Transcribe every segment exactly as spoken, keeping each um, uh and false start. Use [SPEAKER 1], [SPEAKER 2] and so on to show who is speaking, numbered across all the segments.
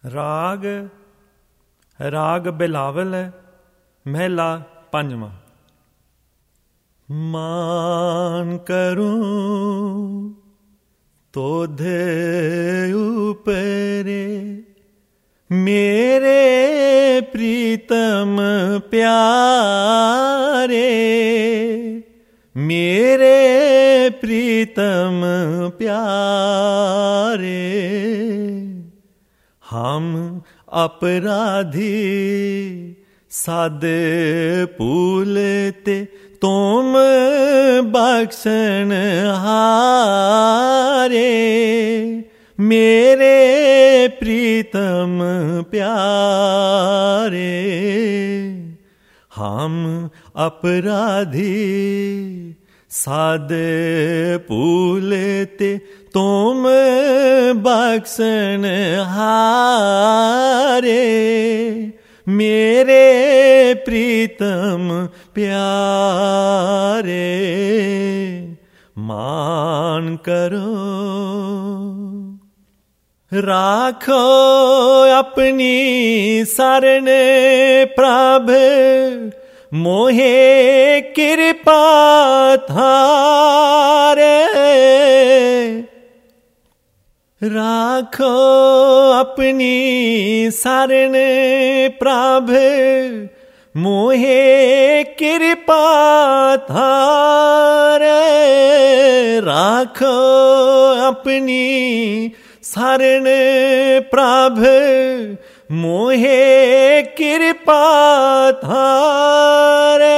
[SPEAKER 1] राग राग बिलावल है महला पंजवा। मान करूं तोधे ऊपरे मेरे प्रीतम प्यारे, मेरे प्रीतम प्यारे। हम अपराधी साद पूलते तुम बख्शन हारे, मेरे प्रीतम प्यारे। हम अपराधी साद पूलते तुम बख्शन हारे, मेरे प्रीतम प्यारे। मान करो राखो अपनी शरण प्रभ, मोहे कृपा थारे। राखो अपनी शरण प्रभ, मोहे कृपा थारे। राखो अपनी शरण प्रभ, मोहे कृपा थारे।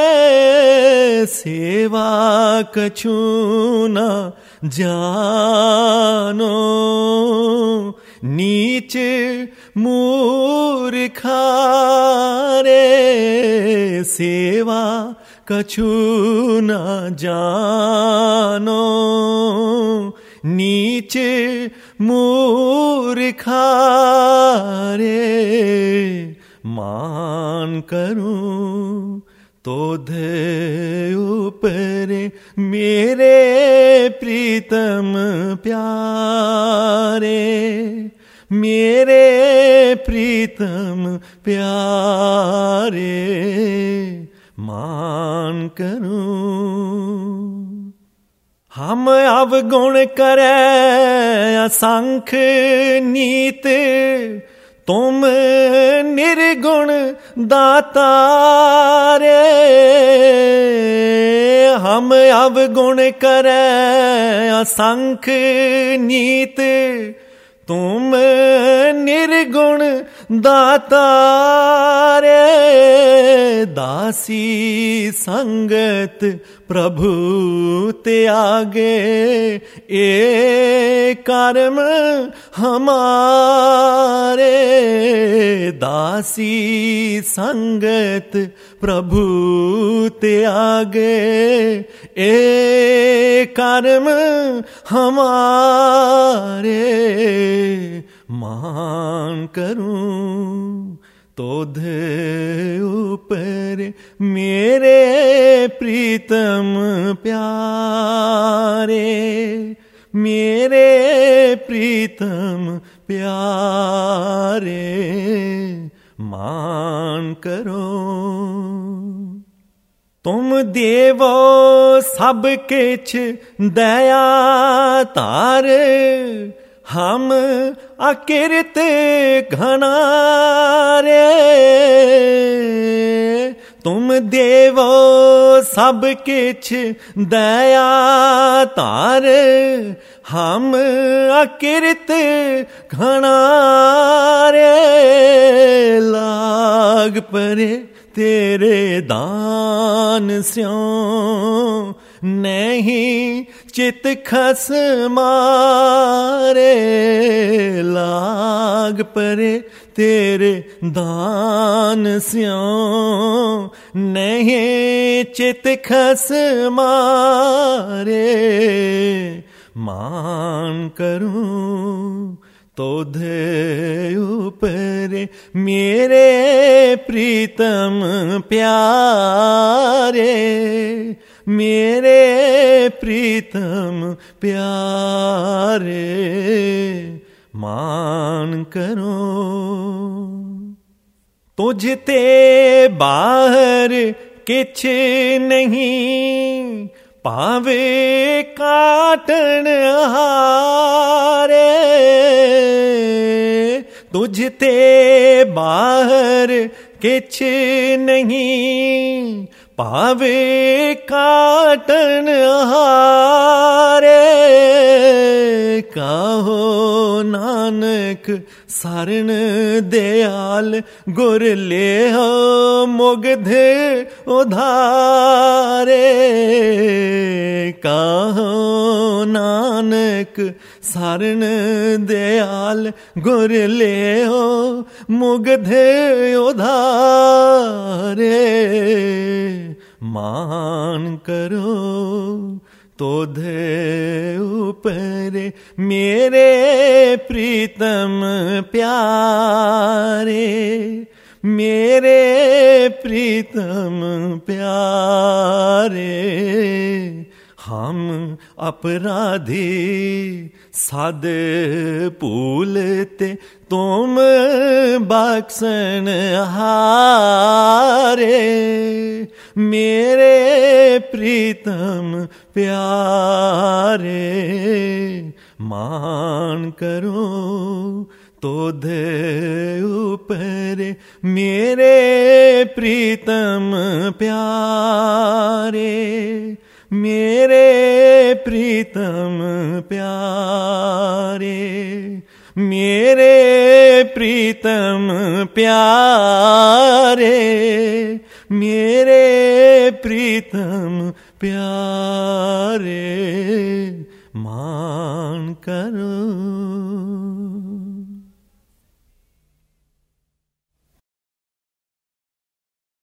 [SPEAKER 1] सेवा कछु न जानो नीच मूर्खा रे। सेवा कछु न जानो नीच मूर्खा रे। मान करूं तोधे ऊपरे मेरे प्रीतम प्यारे, मेरे प्रीतम प्यारे। मान करूं हम अवगुण करे असंख नीत, तुम निर्गुण दातारे। हम अवगुण करे असंख नीत, तुम निर्गुण दातारे। दासी संगत प्रभु त्यागे, ए कर्म हमारे। दासी संगत प्रभु त्यागे, ए कर्म हमारे। मान करूं तोधे ऊपर मेरे प्रीतम प्यारे, मेरे प्रीतम प्यारे। मान करो तुम देवो सब किछ दया तार, हम अकिरत घनारे। तुम देवो सब किछ दया तार, हम अकिरत घनारे। लाग परे तेरे दान स्यों, नहीं चित खस मारे। लाग परे तेरे दान स्यों, नहीं चित खस मारे। मान करूं तोधे ऊपरे मेरे प्रीतम प्यारे, मेरे प्रीतम प्यारे मान करो। तुझते बाहर किछ नहीं, पावे काटन हारे। तुझते बाहर किछ नहीं, पावे काटन हारे। काहो नानक सरन दयाल, गुर ले मुग्ध उधारे। काहो नानक सरन दयाल, गुर ले मुग्ध उधारे। मान करो तोधे ऊपर मेरे प्रीतम प्यारे, मेरे प्रीतम प्यारे। हम अपराधी साध भूलते, तुम बख्शन हारे। मेरे प्रीतम प्यारे, मान करो तोधे ऊपर मेरे प्रीतम प्यारे, मेरे प्रीतम प्यारे, मेरे प्रीतम प्यारे, मेरे प्रीतम प्यारे। मान करो।